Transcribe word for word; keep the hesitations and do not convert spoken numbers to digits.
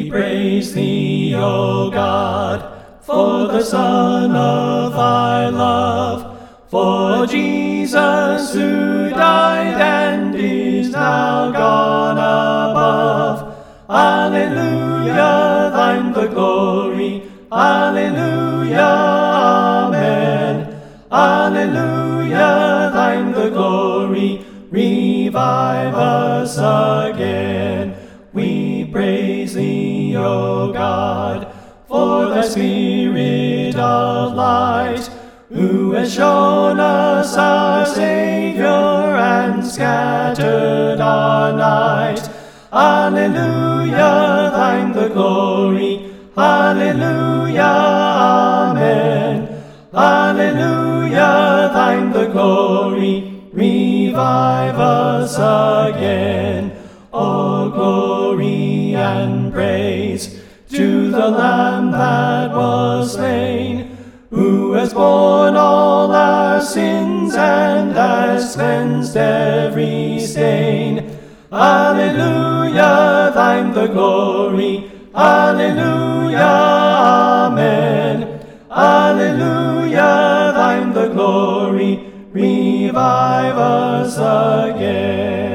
We praise thee, O God, for the Son of thy love, for Jesus who died and is now gone above. Alleluia, thine the glory. Alleluia, amen. Alleluia, thine the glory. Revive us again. We praise thee, O God, for thy Spirit of light, who has shown us our Saviour and scattered our night. Alleluia, thine the glory. Alleluia, amen. Alleluia, thine the glory. Revive us again. All glory and praise to the Lamb that was slain, who has borne all our sins and has cleansed every stain. Alleluia, thine the glory. Alleluia, amen. Alleluia, thine the glory. Revive us again.